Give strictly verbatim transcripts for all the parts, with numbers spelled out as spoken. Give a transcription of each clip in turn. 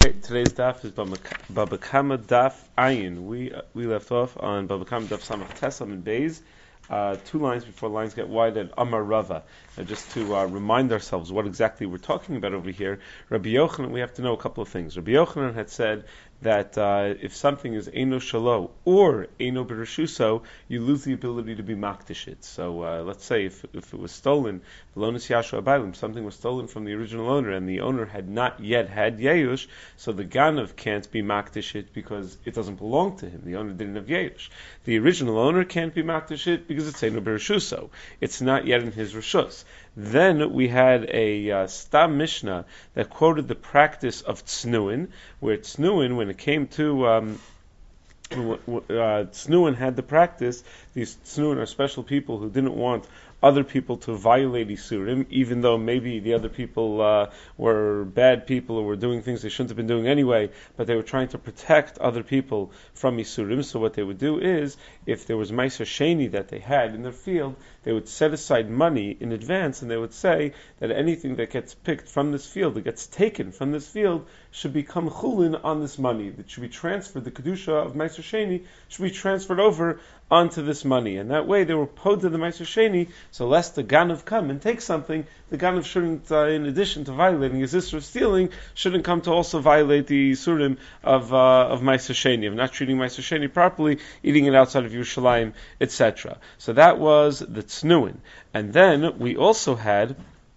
Okay, today's daf is Baba Kama Daf Ayin. We uh, we left off on Baba Kama Daf Samach Tesam and Beis, uh, two lines before lines get wide at Amar Rava. Uh, just to uh, remind ourselves what exactly we're talking about over here, Rabbi Yochanan, we have to know a couple of things. Rabbi Yochanan had said that uh, if something is Eino Shalo or Eino Berushuso, you lose the ability to be Makdish it. So uh, let's say if if it was stolen, Velonis Yashu Abaylim, something was stolen from the original owner and the owner had not yet had Yeush, so the Ganav can't be Makdish it because it doesn't belong to him. The owner didn't have Yeush. The original owner can't be Makdish it because it's Eino Berushuso. It's not yet in his Rishus. Then we had a uh, Stam Mishnah that quoted the practice of Tznuin, where Tznuin, when it came to um, uh, Tznuin had the practice. These Tznuin are special people who didn't want other people to violate Isurim, even though maybe the other people uh, were bad people or were doing things they shouldn't have been doing anyway, but they were trying to protect other people from Isurim. So what they would do is, if there was Meiser Sheni that they had in their field, they would set aside money in advance, and they would say that anything that gets picked from this field, that gets taken from this field, should become chulin on this money. That should be transferred, the Kedusha of Meiser Sheni should be transferred over onto this money. And that way they were pod to the Meiser Sheni, so lest the Ganav come and take something, the Ganav shouldn't, uh, in addition to violating his Isra of stealing, shouldn't come to also violate the Surim of uh, of Meiser Sheni, of not treating Meiser Sheni properly, eating it outside of Yerushalayim, et cetera. So that was the Tznuin. And then we also had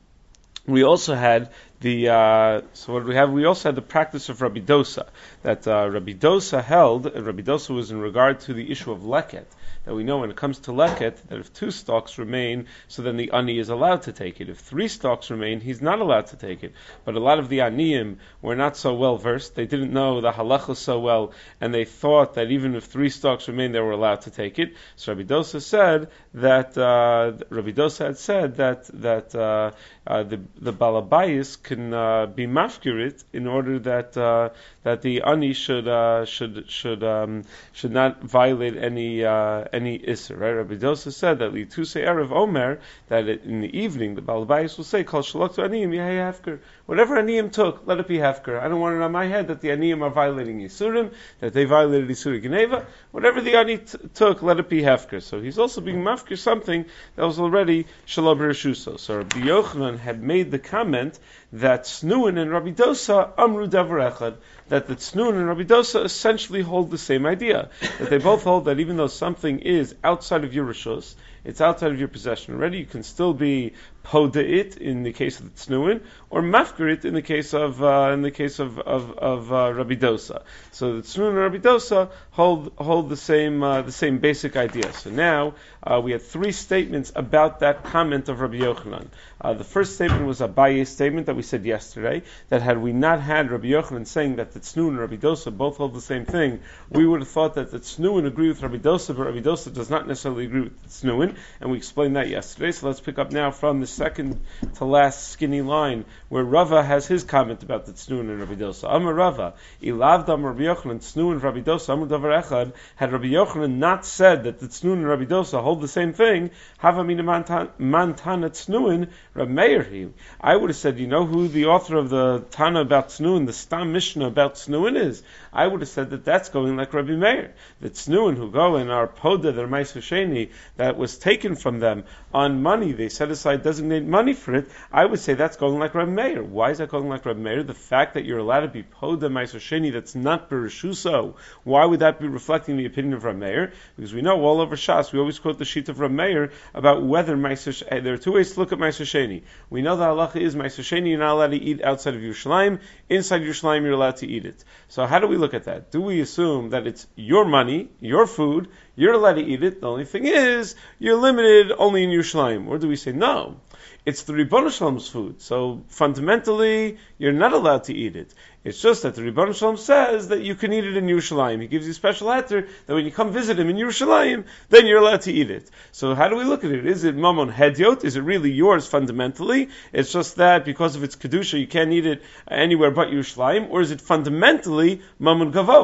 We also had the uh, so what did we have? We also had the practice of Rabbi Dosa, that uh, Rabbi Dosa held. And Rabbi Dosa was in regard to the issue of leket. That we know when it comes to leket, that if two stalks remain, so then the ani is allowed to take it. If three stalks remain, he's not allowed to take it. But a lot of the aniyim were not so well versed. They didn't know the halacha so well, and they thought that even if three stalks remain, they were allowed to take it. So Rabbi Dosa said that uh, Rabbi Dosa had said that that uh, uh, the the balabayis can uh, be mafkirit in order that uh, that the ani should uh, should should um, should not violate any uh, any isser. Right? Rabbi Dosa said that lituse erev omer, that it, in the evening the balabayis will say kol shalok to aniyim yehei hefker. Whatever aniyim took, let it be hefker. I don't want it on my head that the aniyim are violating yisurim, that they violated yisuri geneva. Whatever the ani t- took, let it be hefker. So he's also being mafkir something that was already shalom b'reshuso. So Rabbi Yochanan had made the comment that Tznuin and Rabbi Dosa amru davar echad, that the Tznuin and Rabbi Dosa essentially hold the same idea, that they both hold that even though something is outside of your rishus, it's outside of your possession already, you can still be poda'it in the case of the Tznuin, or mafkarit in the case of uh, in the case of of, of uh, Rabbi Dosa. So the Tznuin and Rabbi Dosa hold hold the same uh, the same basic idea. So now uh, we had three statements about that comment of Rabbi Yochanan. Uh, the first statement was a Abaye's statement that we said yesterday, that had we not had Rabbi Yochanan saying that the Tznuin and Rabbi Dosa both hold the same thing, we would have thought that the Tznuin agree with Rabbi Dosa, but Rabbi Dosa does not necessarily agree with the Tznuin, and we explained that yesterday. So let's pick up now from the second to last skinny line, where Rava has his comment about the Tznuin and Rabbi Dosa. Amar Rava, Ilavdam Rabbi Yochanan, Tznuin and Rabbi Dosa, Amar Davar Echad, had Rabbi Yochanan not said that the Tznuin and Rabbi Dosa hold the same thing, Hava Mina Mantana Tznuin, Rabbi Meir. I would have said, you know who the author of the Tana about Tznuin, the Stam Mishnah about Tznuin is? I would have said that that's going like Rabbi Meir. The Tznuin who go in our Poda, their Meiser Sheni, that was taken from them on money, they set aside designated money for it, I would say that's going like Rabbi Meir. Why is that going like Rabbi Meir? The fact that you're allowed to be Poda Meiser Sheni that's not Berushuso, why would that be reflecting the opinion of Rabbi Meir? Because we know all over Shas, we always quote the sheet of Rabbi Meir about whether Meiser, there are two ways to look at Meiser Sheni. We know the halacha is Meiser Sheni, you're not allowed to eat outside of Yerushalayim, inside Yerushalayim you're allowed to eat it. So how do we look at that? Do we assume that it's your money, your food, you're allowed to eat it, the only thing is, you're limited only in Yerushalayim? Or do we say, no, it's the Ribbon Shalom's food, so fundamentally, you're not allowed to eat it. It's just that the Ribbon Shalom says that you can eat it in Yerushalayim. He gives you a special heter that when you come visit him in Yerushalayim, then you're allowed to eat it. So how do we look at it? Is it Mamon Hedyot? Is it really yours fundamentally? It's just that because of its Kedusha, you can't eat it anywhere but Yerushalayim? Or is it fundamentally Mamon Gavoa?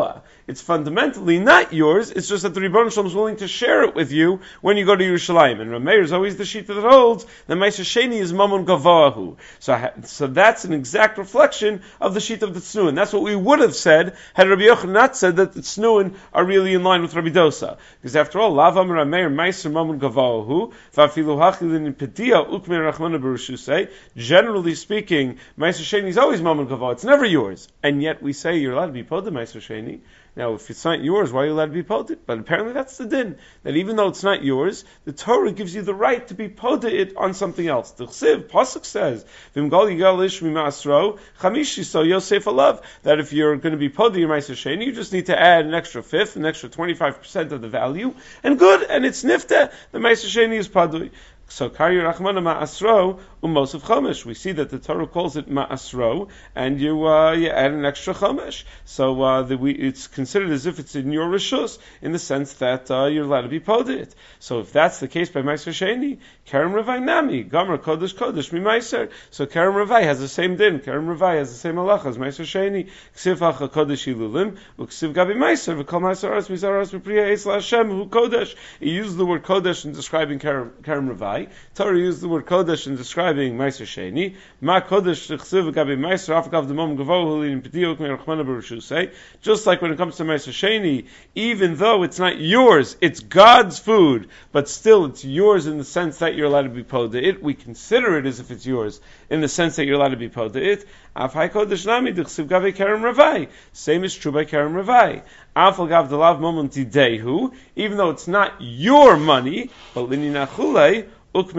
It's fundamentally not yours. It's just that the Rebbeinu Shalom is willing to share it with you when you go to Yerushalayim. And Rameir is always the sheet that holds that Meiser Sheni is Mammon Gavahu. So, so that's an exact reflection of the sheet of the Tznuin. That's what we would have said had Rabbi Yochanan not said that the Tznuin are really in line with Rabbi Dosa. Because after all, Lavam Rameir Meiser Mammon Gavahu Vafilu Hachilin Pedia Ukmir Rachmana Berushusei. Generally speaking, Meiser Sheni is always Mammon Gavahu. It's never yours. And yet we say you're allowed to be Poda Meiser Sheni. Now, if it's not yours, why are you allowed to be poded? But apparently that's the din. That even though it's not yours, the Torah gives you the right to be poded it on something else. The Chsiv, Pasuk says, V'mgal yigal ish mimasro, chamishi so yosef alav. That if you're going to be poded your Meiser Sheni, you just need to add an extra fifth, an extra twenty-five percent of the value, and good, and it's nifta. The Meiser Sheni is poded. So Karyu Rachmana Ma'asro Umosef Chomesh. We see that the Torah calls it Ma'asro, and you uh, you add an extra Chomesh. So uh, the, we, it's considered as if it's in your Rishus, in the sense that uh, you're allowed to be poded. So if that's the case by Meiser Sheni, Kerem Ravai Nami, Gomer Kodesh Kodesh Mi Meiser. So Kerem Ravai has the same din. Kerem Ravai has the same halacha as Meiser Sheni. Ksiv Hacha Kodesh Ilulim, Uksiv Gabi Meiser, V'kol Meiser Aras Mizaras V'priya Eis LaHashem Hu Kodesh. He used the word Kodesh in describing Kerem Ravai. Torah used the word Kodesh in describing Meiser Sheni. Ma Kodesh Chsiv Gabi Meiser Afkav Demom Gavohu Lin Pediok Merachmana Berushusei. Just like when it comes to Meiser Sheni, even though it's not yours, it's God's food, but still it's yours in the sense that you're allowed to be poda it. We consider it as if it's yours in the sense that you're allowed to be poda it. Afhai Kodesh Nami D'Chsiv Gabi Kerem Ravai. Same is true by Kerem Ravai. Afal Gav Delav Momon Tidehu. Even though it's not your money, but Lini Nachulei. But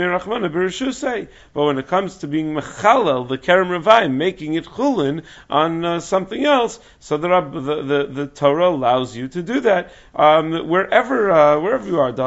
when it comes to being mechalel, the kerem ravai, making it chulin on uh, something else, so the, the, the the Torah allows you to do that um, wherever uh, wherever you are.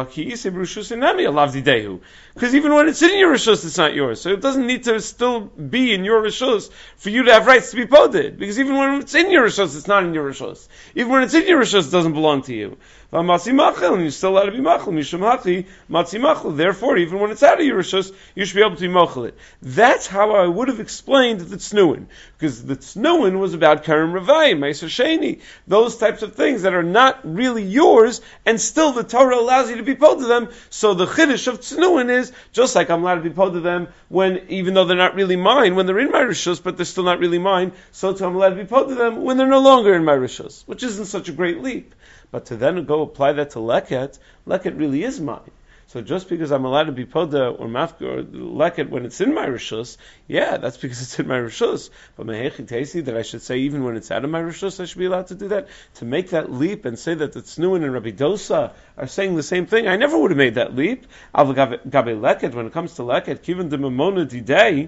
Because even when it's in your rishus, it's not yours. So it doesn't need to still be in your rishus for you to have rights to be poded. Because even when it's in your rishus, it's not in your rishus. Even when it's in your rishus, it doesn't belong to you. And you're still allowed to be machal, mishum hachi, matzi machal. Therefore, even when it's out of your rishus, you should be able to be machal it. That's how I would have explained the tznuin, because the tznuin was about kerem ravai, meiser sheni, those types of things that are not really yours, and still the Torah allows you to be pod to them. So the chiddush of tznuin is just like I'm allowed to be pod to them when, even though they're not really mine, when they're in my rishus, but they're still not really mine. So too I'm allowed to be pod to them when they're no longer in my rishus, which isn't such a great leap. But to then go apply that to leket, leket really is mine. So just because I'm allowed to be poda or mafka or leket when it's in my rishus, yeah, that's because it's in my rishus. But mehechi teisi, that I should say even when it's out of my rishus, I should be allowed to do that. To make that leap and say that the Tznuin and Rabbi Dosa are saying the same thing, I never would have made that leap. Al gabe leket, when it comes to leket, kiven de mamona didei,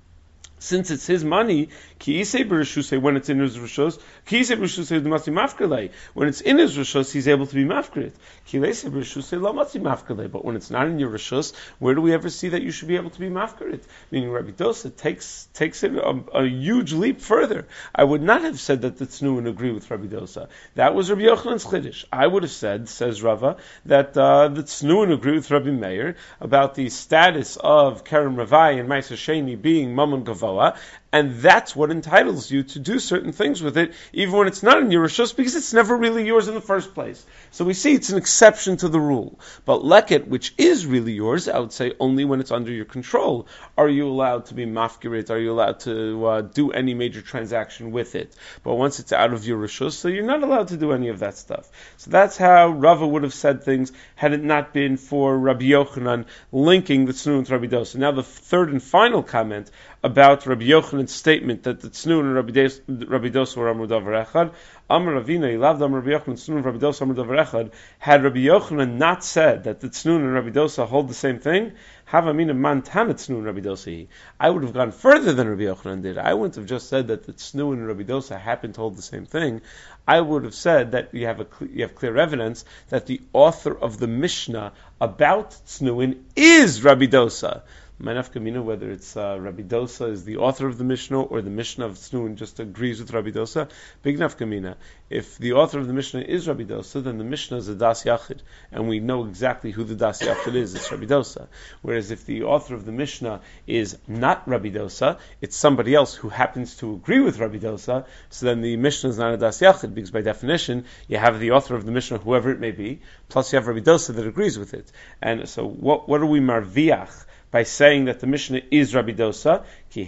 since it's his money, ki isei b'rishusei, when it's in his rishus, ki isei b'rishusei d'matzi mafkalei, when it's in his rishus, he's able to be mafkrit. Ki leisei b'rishusei lo matzi mafkalei, but when it's not in your rishus, where do we ever see that you should be able to be mafkrit? Meaning Rabbi Dosa takes takes it a, a huge leap further. I would not have said that the Tznuin agree with Rabbi Dosa. That was Rabbi Yochanan's chiddush. I would have said, says Rava, that uh, the Tznuin agree with Rabbi Meir about the status of Kerem Ravai and Meiser Sheni being Mammon Gavoa, and that's what entitles you to do certain things with it, even when it's not in your rishus, because it's never really yours in the first place. So we see it's an exception to the rule. But leket, which is really yours, I would say only when it's under your control. Are you allowed to be mafkirit? Are you allowed to uh, do any major transaction with it? But once it's out of your rishus, so you're not allowed to do any of that stuff. So that's how Rava would have said things had it not been for Rabbi Yochanan linking the Tznuin with Rabbi Dosa. Now the third and final comment about Rabbi Yochanan's statement that the Tznuin and Rabbi Dosa were Amar Davar Echad. Amar Ravina, Ilav Amar Rabbi Yochanan, Tznuin and Rabbi Dosa Amar Davar Echad. Had Rabbi Yochanan not said that the Tznuin and Rabbi Dosa hold the same thing, Havamina Mantana Tznuin and Rabbi Dosa, I would have gone further than Rabbi Yochanan did. I wouldn't have just said that the Tznuin and Rabbi Dosa happen to hold the same thing. I would have said that you have a you have clear evidence that the author of the Mishnah about Tznuin is Rabbi Dosa. Manaf Kamina, whether it's uh, Rabbi Dosa is the author of the Mishnah or the Mishnah of Tznuin just agrees with Rabbi Dosa. Big Naf Kamina. If the author of the Mishnah is Rabbi Dosa, then the Mishnah is a Das Yachid, and we know exactly who the Das Yachid is. It's Rabbi Dosa. Whereas if the author of the Mishnah is not Rabbi Dosa, it's somebody else who happens to agree with Rabbi Dosa, so then the Mishnah is not a Das Yachid, because by definition, you have the author of the Mishnah, whoever it may be, plus you have Rabbi Dosa that agrees with it. And so what, what are we marviach by saying that the Mishnah is Rabbi Dosa?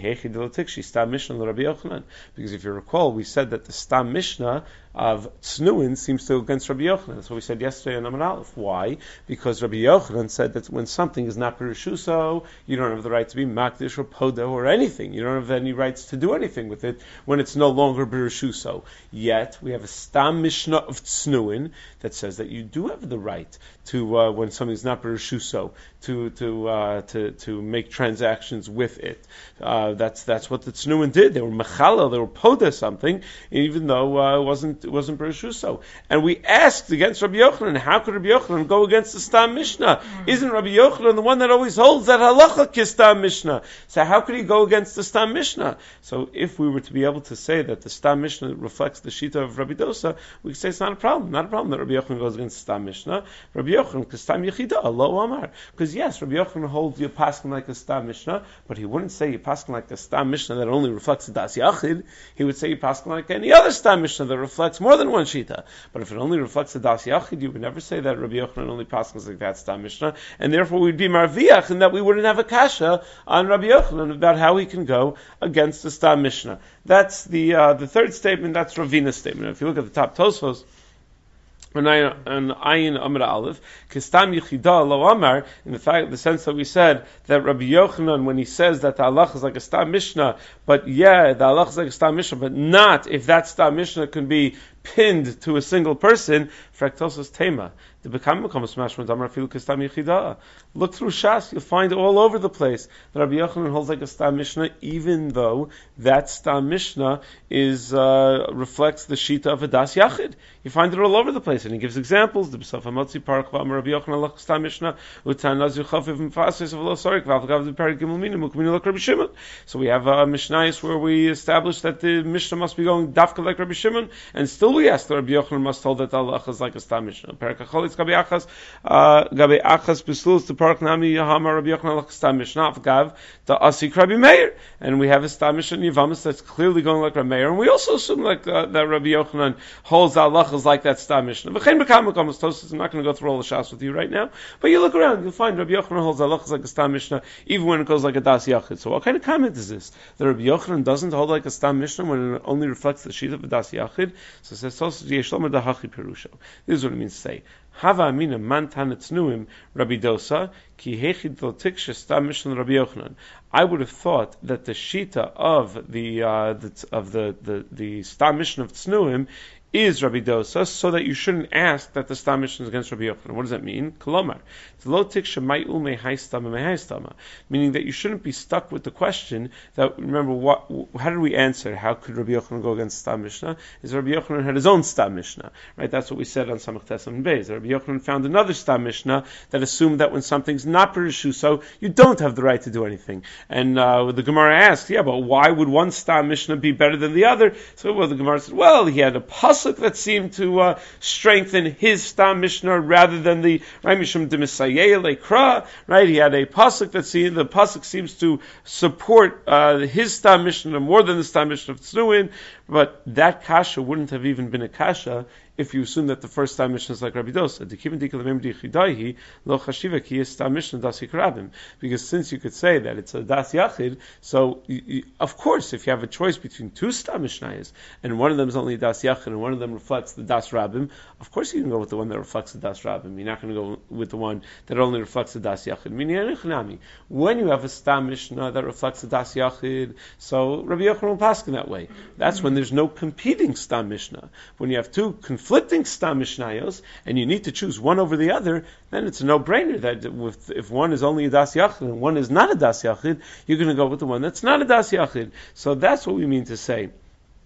Because if you recall, we said that the Stam Mishnah of Tznuin seems to go against Rabbi Yochanan. That's what we said yesterday in Amar Aleph. Why? Because Rabbi Yochanan said that when something is not Perushuso, you don't have the right to be Makdish or Podo or anything. You don't have any rights to do anything with it when it's no longer Perushuso. Yet, we have a Stam Mishnah of Tznuin that says that you do have the right to, uh, when something is not Perushuso, to to uh, to to make transactions with it. Uh, that's that's what the Tznuin did. They were Mechala, they were Poda something, even though uh, it wasn't it wasn't Bereshusho. And we asked against Rabbi Yochanan, how could Rabbi Yochanan go against the Stam Mishnah? Mm-hmm. Isn't Rabbi Yochanan the one that always holds that halacha ki Stam Mishnah? So how could he go against the Stam Mishnah? So if we were to be able to say that the Stam Mishnah reflects the Shita of Rabbi Dosa, we could say it's not a problem. Not a problem that Rabbi Yochanan goes against the Stam Mishnah. Rabbi Yochanan, because Stam Yechida, Allah Amar. Because yes, Rabbi Yochanan holds you paskin like a Stam Mishnah, but he wouldn't say you paskin like a Stam Mishnah that only reflects the Das Yachid. He would say you paskin like any other Stam Mishnah that reflects more than one Shita. But if it only reflects the Das Yachid, you would never say that Rabbi Yochanan only paskins like that Stam Mishnah, and therefore we'd be marviach, and that we wouldn't have a kasha on Rabbi Yochanan about how he can go against the Stam Mishnah. That's the uh, the third statement. That's Ravina's statement. If you look at the top Tosfos, and Ayin Amar Aleph, Kistam Yechida Lo Amar, in the fact, the sense that we said that Rabbi Yochanan, when he says that the halach is like a Stam Mishnah, but yeah, the halach is like a Stam Mishnah, but not if that Stam Mishnah can be pinned to a single person, Fraktosos Tema. The Bekam becomes Mashman Damar Filu Kistam Yechida. Look through Shas, you'll find all over the place that Rabbi Yochanan holds like a Stam Mishnah, even though that Stam Mishnah is uh, reflects the Shita of a Das Yachid. You find it all over the place, and he gives examples. The B'Saf HaMotzi Parak V'Amar Rabbi Yochanan Lach Stam Mishnah Utan Nazir Chafiv M'Fasis V'Lo Sorik V'Avgav the Parak Gimel Minim Ukminu Lach Rabbi Shimon. So we have a Mishnayos where we establish that the Mishnah must be going Dafka like Rabbi Shimon, and still we ask that Rabbi Yochanan must hold that the halach is like a Stam Mishnah. Parak HaCholitz Gabi Achas Gabi Achas B'Slus to Parak Nami Yahama Rabbi Yochanan Lach Stam Mishnah Avgav the Asik Rabbi Meir, and we have a Stam Mishnah in Yavamas that's clearly going like Rabbi Meir, and we also assume like uh, that Rabbi Yochanan holds the halachas like that Stam Mishnah. I'm not going to go through all the shas with you right now, but you look around, you'll find Rabbi Yochanan holds halachas like a Stam Mishnah, even when it goes like a Das Yachid. So what kind of comment is this? That Rabbi Yochanan doesn't hold like a Stam Mishnah when it only reflects the sheet of a Das Yachid? So it says, this is what it means to say. Hava amina man tanatznuim Rabbi Dosa ki hechid lotiksha Stam Mishnah Rabbi Yochanan. I would have thought that the shita of the uh, the of the the the Stam Mishnah of Tznuim is Rabbi Dosa, so that you shouldn't ask that the Stam Mishnah is against Rabbi Yochanan. What does that mean? Kolomar. Meaning that you shouldn't be stuck with the question that, remember, what, how did we answer? How could Rabbi Yochanan go against Stam Mishnah? Is Rabbi Yochanan had his own Stam Mishnah, right? That's what we said on Samach Tesam Beis. Rabbi Yochanan found another Stam Mishnah that assumed that when something's not Perushuso, you don't have the right to do anything. And uh, the Gemara asked, yeah, but why would one Stam Mishnah be better than the other? So well, the Gemara said, well, he had a pasuk that seemed to uh, strengthen his Stam Mishnah rather than the right Mishum Demisayeh Lekra, right? He had a pasuk that seemed the pasuk seems to support uh, his Stam Mishnah more than the Stam Mishnah of Tznuin, but that kasha wouldn't have even been a kasha if you assume that the first Stam Mishnah is like Rabbi Dosa. Because since you could say that it's a Das Yachid, so you, you, of course, if you have a choice between two Stam Mishnayos, and one of them is only Das Yachid, and one of them reflects the Das Rabbim, of course you can go with the one that reflects the Das Rabbim. You're not going to go with the one that only reflects the Das Yachid. When you have a Stam Mishnah that reflects the Das Yachid, so Rabbi Yochanan will pass in that way. That's when there's no competing Stam Mishnah. When you have two conflicting Stam Mishnayos, and you need to choose one over the other, then it's a no-brainer that with, if one is only a Das Yachid and one is not a Das Yachid, you're going to go with the one that's not a Das Yachid. So that's what we mean to say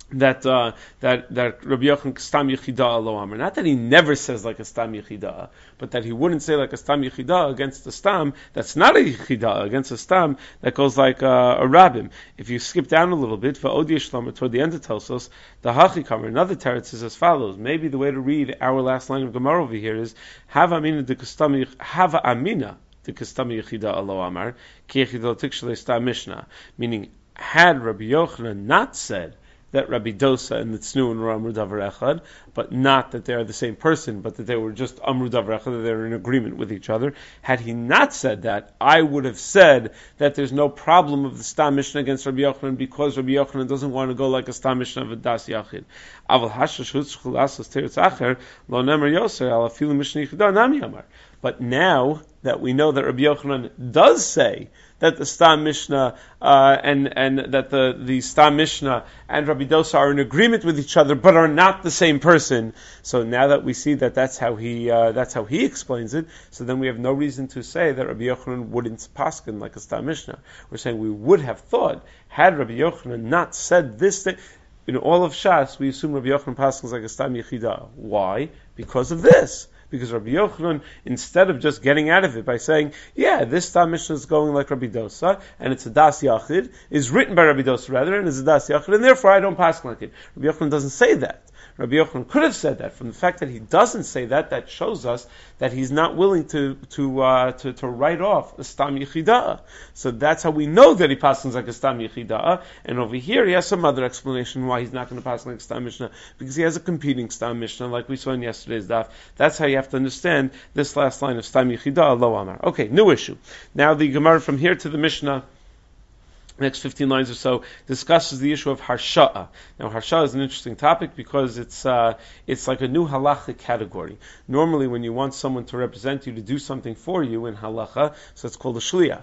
that uh, that that Rabbi Yochanan Stam Yechida Lo Amar. Not that he never says like a Stam Yechida, but that he wouldn't say like a Stam Yechida against the Stam that's not a Yechida, against a Stam that goes like uh, a Rabbim. If you skip down a little bit, for Odi Yishlomer, toward the end it tells us, the Hachikamer, another teretz is as follows. Maybe the way to read our last line of Gemara over here is, Hava Amina de Kustam Hava Amina de Kustam Yechida Lo Amar, Ki Yechida Tikshele Stam Mishnah. Meaning, had Rabbi Yochanan not said that Rabbi Dosa and the Tznuin were Amru Davar Echad, but not that they are the same person, but that they were just Amru Davar Echad, that they were in agreement with each other. Had he not said that, I would have said that there's no problem of the Stam Mishnah against Rabbi Yochanan because Rabbi Yochanan doesn't want to go like a Stam Mishnah of a Das Yachid. Aval Hashash Hutzchul Asas Teretz Acher Lo Nemer Yoser Al Afilu Mishnah Yichida Nami Amar. But now that we know that Rabbi Yochanan does say that the Stam Mishnah uh, and and that the, the Stam Mishnah and Rabbi Dosa are in agreement with each other, but are not the same person. So now that we see that that's how he uh, that's how he explains it, so then we have no reason to say that Rabbi Yochanan wouldn't paskin like a Stam Mishnah. We're saying we would have thought, had Rabbi Yochanan not said this thing, in all of Shas, we assume Rabbi Yochanan paskins like a Stam Yechida. Why? Because of this. Because Rabbi Yochanan, instead of just getting out of it by saying, yeah, this Stam Mishnah is going like Rabbi Dosa, and it's a Das Yachid, is written by Rabbi Dosa rather, and is a Das Yachid, and therefore I don't pass like it. Rabbi Yochanan doesn't say that. Rabbi Yochanan could have said that. From the fact that he doesn't say that, that shows us that he's not willing to to uh, to, to write off a Stam Yechidah. So that's how we know that he passes like a Stam Yechidah. And over here, he has some other explanation why he's not going to pass like a Stam Mishnah, because he has a competing Stam Mishnah, like we saw in yesterday's daf. That's how you have to understand this last line of Stam Yechidah, Lo Amar. Okay, new issue. Now the Gemara from here to the Mishnah, next fifteen lines or so, discusses the issue of harsha'a. Now, harsha'a is an interesting topic because it's uh, it's like a new halachic category. Normally, when you want someone to represent you, to do something for you in halacha, so it's called a shliach.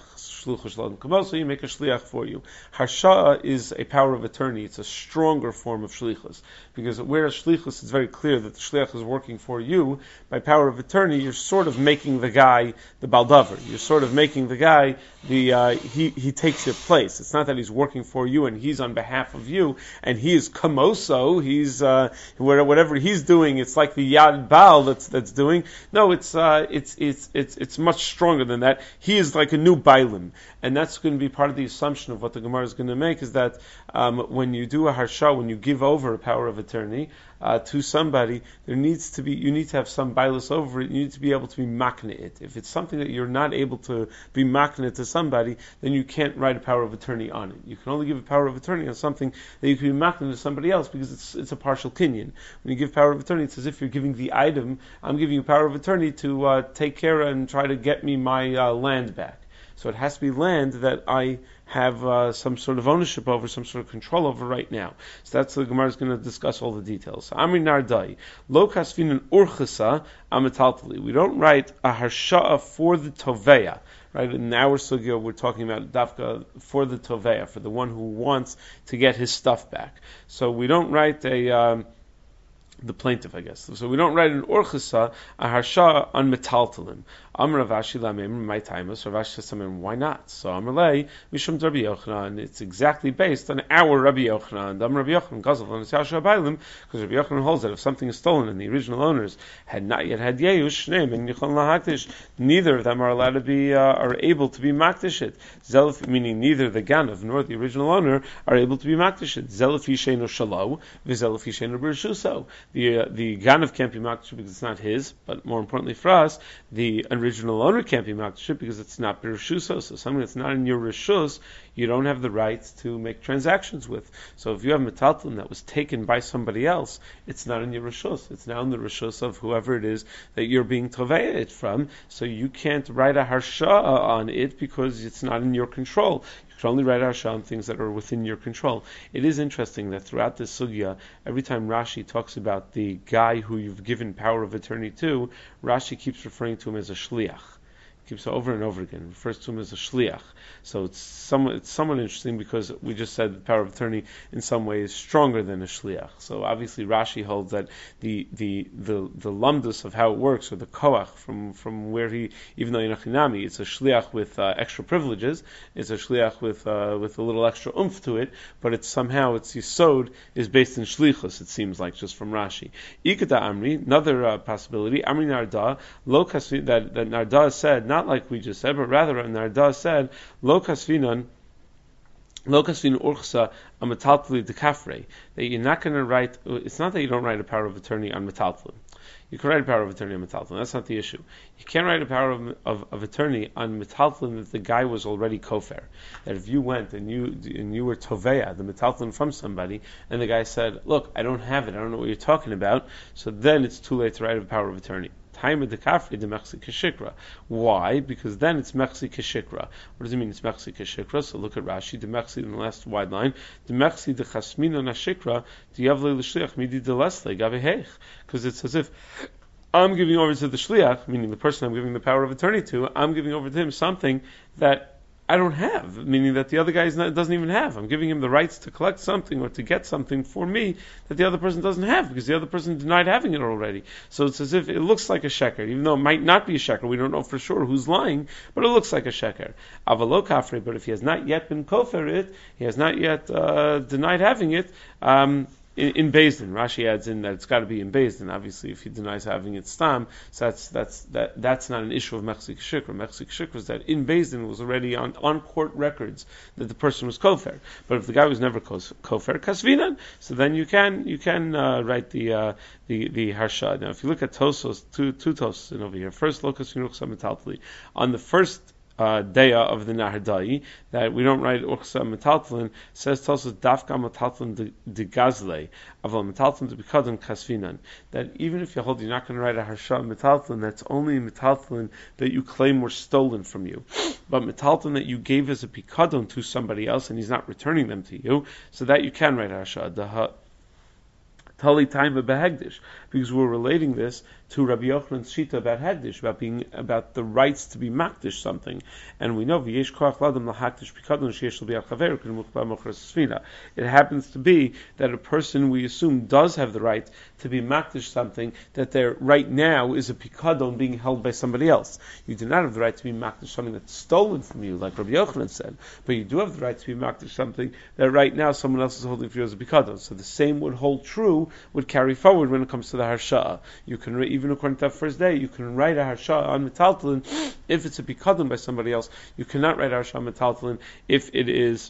So you make a shliach for you. Harsha'a is a power of attorney. It's a stronger form of shlichus. Because whereas shlichus, it's very clear that the shliach is working for you, by power of attorney, you're sort of making the guy the baldavar. You're sort of making the guy, the uh, he, he takes your place. It's not that he's working for you and he's on behalf of you, and he is kamoso, he's, uh, whatever he's doing, it's like the Yad Baal that's, that's doing. No, it's, uh, it's, it's, it's, it's much stronger than that. He is like a new Bailim. And that's going to be part of the assumption of what the Gemara is going to make, is that um, when you do a harsha, when you give over a power of attorney uh, to somebody, there needs to be, you need to have some bailus over it. You need to be able to be makna it. If it's something that you're not able to be makna to somebody, then you can't write a power of attorney on it. You can only give a power of attorney on something that you can be makna to somebody else, because it's it's a partial kinyan. When you give power of attorney, it's as if you're giving the item. I'm giving you power of attorney to uh, take care and try to get me my uh, land back. So it has to be land that I have uh, some sort of ownership over, some sort of control over right now. So that's the Gemara is going to discuss all the details. Amri Nardai, Lo kasvin urchasa amataltali. We don't write a harsha'a for the toveya. Right, in our sugya, we're talking about dafka for the toveya, for the one who wants to get his stuff back. So we don't write a um, the plaintiff, I guess. So we don't write an orchasa, a harsha on metaltalim. Amr Ravashi lamim, my time is Ravashi says, why not? So Amr lei mishum Rabbi Yochanan. It's exactly based on our Rabbi Yochanan. Amr Rabbi Yochanan gazav on Yasha Bailim, because Rabbi Yochanan holds that if something is stolen and the original owners had not yet had yeush shneim and yichon lahakdish, neither of them are allowed to be uh, are able to be makdish it. Zelef, meaning neither the ganav nor the original owner are able to be makdish it. Zelef yishenu shalo, v'zelef yishenu b'rishuso. The uh, the ganav can't be makdish because it's not his, but more importantly for us, the original owner can't be makdish because it's not b'rishuso. So something that's not in your rishus, you don't have the right to make transactions with. So if you have metaltalin that was taken by somebody else, it's not in your rishus. It's now in the rishus of whoever it is that you're being toveya it from. So you can't write a harsha on it because it's not in your control. You can only write harsha on things that are within your control. It is interesting that throughout this sugya, every time Rashi talks about the guy who you've given power of attorney to, Rashi keeps referring to him as a shliach. keeps it over and over again. It refers to him as a shliach. So it's somewhat, it's somewhat interesting because we just said the power of attorney in some way is stronger than a shliach. So obviously Rashi holds that the the the, the lumdus of how it works, or the koach from, from where he, even though Yinachinami, it's a shliach with uh, extra privileges, it's a shliach with uh, with a little extra oomph to it, but it's somehow its yisod is based in shlichus, it seems like, just from Rashi. Ikata Amri, another uh, possibility, Amri Narda, lo kasvi, that, that Narda said, not like we just said, but rather Narda said, lo kasvinan, lo kasvin urchsa a metaltli dekafre, that you're not going to write, it's not that you don't write a power of attorney on metaltlin. You can write a power of attorney on metaltlin. That's not the issue. You can't write a power of, of, of attorney on metaltlin that the guy was already kofer. That if you went and you and you were toveya, the metaltlin from somebody, and the guy said, look, I don't have it, I don't know what you're talking about, so then it's too late to write a power of attorney. Time of the kafri de mechsi keshikra. Why? Because then it's mechsi keshikra. What does it mean? It's mechsi keshikra. So look at Rashi. The mechsi in the last wide line. The mechsi de chasmina nashikra. The yavle l'shliach midi de lesle gaveheich. Because it's as if I'm giving over to the shliach, meaning the person I'm giving the power of attorney to. I'm giving over to him something that I don't have, meaning that the other guy is not, doesn't even have. I'm giving him the rights to collect something or to get something for me that the other person doesn't have, because the other person denied having it already. So it's as if it looks like a sheker, even though it might not be a sheker. We don't know for sure who's lying, but it looks like a sheker. Avalo kafre, but if he has not yet been kofer it, he has not yet uh, denied having it, um, In, in Beis Din, Rashi adds in that it's got to be in Beis Din. Obviously, if he denies having it stam, so that's that's that that's not an issue of Mechsi Keshikra. Mechsi Keshikra is that in Beis Din was already on, on court records that the person was kofer. But if the guy was never kofer, kasvinan, so then you can you can uh, write the uh, the the harsha. Now, if you look at Tosos, two two Tosos in over here. First, lokas finuchsa metaltli on the first Uh, daya of the Nahardai, that we don't write Urchsa Metaltlin, says Tosos Dafka Metaltlin de Gazle, Aval Metaltlin de Bikadon Kasvinan. That even if you hold you're not going to write a Harsha Metaltlin, that's only Metaltlin that you claim were stolen from you. But Metaltlin that you gave as a Pikadon to somebody else and he's not returning them to you, so that you can write a Harsha. The Tali time of Hegdish, because we're relating this to Rabbi Yochanan's shita about Hegdish, about being about the rights to be makdish something, and we know v'yesh koach ladam lahakdish pikadon sheyesh l'bi'al chaver k'nimuk b'mochras sfina. It happens to be that a person we assume does have the right to be makdish something that there right now is a pikadon being held by somebody else. You do not have the right to be makdish something that's stolen from you, like Rabbi Yochanan said, but you do have the right to be makdish something that right now someone else is holding for you as a pikadon. So the same would hold true, would carry forward when it comes to the harsha. You can, even according to that first day, you can write a harsha on metaltalin if it's a pikadon by somebody else. You cannot write a harsha on metaltalin if it is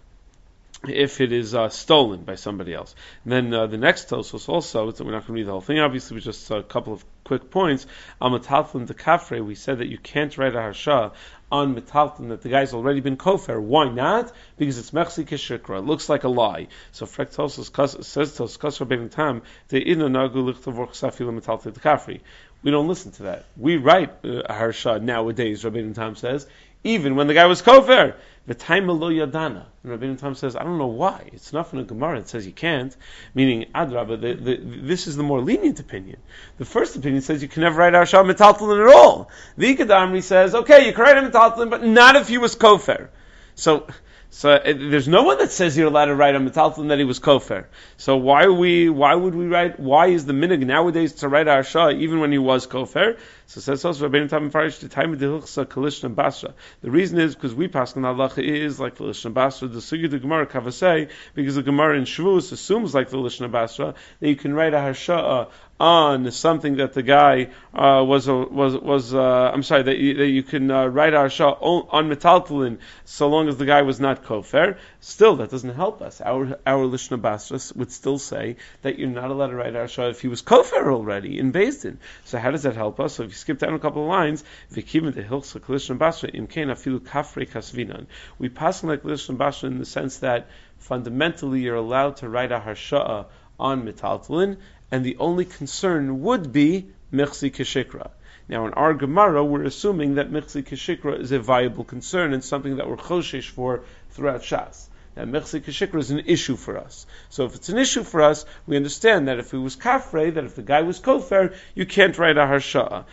if it is uh, stolen by somebody else. And then uh, the next Tosos also, we're not going to read the whole thing, obviously, but just a couple of quick points. On metaltalin de kafre, we said that you can't write a harsha on metaltalin that the guy's already been kofer. Why not? Because it's mechsi keshikra. It looks like a lie. So Frek Tosos says Tosos kasra ben tam de ina nagu lichtav vorchsafila metaltalin de kafre. We don't listen to that. We write uh, a harsha nowadays, Rabbeinu Tam says, even when the guy was kofer. V'taima lo yadana. And Rabbeinu Tam says, I don't know why. It's not in a Gemara. It says you can't. Meaning, Adrabah, the, the, this is the more lenient opinion. The first opinion says you can never write Harsha Metaltalin at all. The Ikad Amri says, okay, you can write a Metaltalin, but not if he was kofer. So, so uh, there's no one that says you're allowed to write a metaltalin that he was kofer. So why are we? Why would we write? Why is the minhag nowadays to write a harsha even when he was kofer? So says also Rabbeinu Tam Farish the time of the hilchsa kalishna basra. The reason is because we pass on halacha is like the lishna basra. The sugi the Gemara kavasei, because the Gemara in Shavuos assumes like the lishna basra that you can write a harsha on something that the guy uh, was was was uh, I'm sorry that you, that you can uh, write a harsha on metaltalin so long as the guy was not kofer. Still, that doesn't help us. Our our lishna basra would still say that you're not allowed to write a harsha if he was kofer already in Beis Din. So how does that help us? So if you skip down a couple of lines, v'kivin the hilchsa lishna basra imkein afilu kafrei kasvinan. We pass on like lishna basra in the sense that fundamentally you're allowed to write a harsha on metaltalin, and the only concern would be mechsi keshikra. Now in our Gemara, we're assuming that mechsi keshikra is a viable concern and something that we're choshesh for throughout Shas. that mechzik shikra is an issue for us. So if it's an issue for us, we understand that if it was kafrei, that if the guy was kofer, you can't write a harsha'a.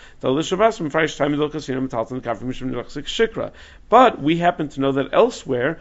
But we happen to know that elsewhere,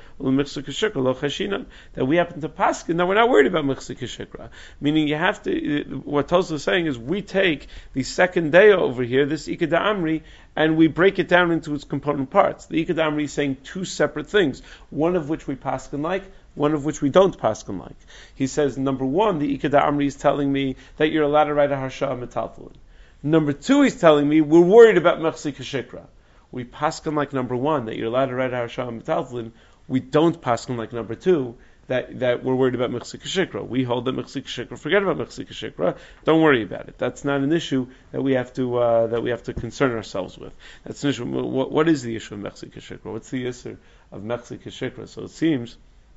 that we happen to paskin, that we're not worried about mechzik shikra. Meaning you have to, what Tosfos is saying is we take the second day over here, this Ikad Amri, and we break it down into its component parts. The Ikad Amri is saying two separate things, one of which we paskin like, one of which we don't paskin like. He says, number one, the Ikad Amri is telling me that you're allowed to write a harsha metaltalin. Number two, he's telling me we're worried about mechzik shikra. We paskin like number one, that you're allowed to write a harsha metaltalin. We don't paskin like number two, that, that we're worried about mechzik shikra. We hold that mechzik shikra, forget about mechzik shikra, don't worry about it. That's not an issue that we have to uh, that we have to concern ourselves with. That's an issue. What, what is the issue of mechzik shikra? What's the issue of mechzik shikra? So it seems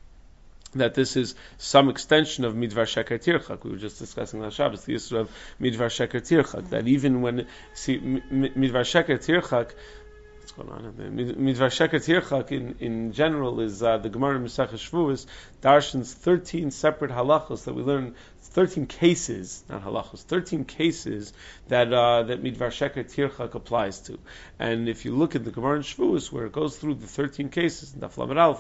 that this is some extension of midvar sheker tirchak. We were just discussing last Shabbos the issue of midvar sheker tirchak. That even when see midvar sheker tirchak, what's going on? Midvar sheker tirchak in, in general is uh, the Gemara Masechah Shvuos darshans thirteen separate halachos that we learn. Thirteen cases, not halachos, thirteen cases that uh, that midvar sheker tirchak applies to. And if you look at the Gemara in Shvuos, where it goes through the thirteen cases, Daf Lamed Aleph,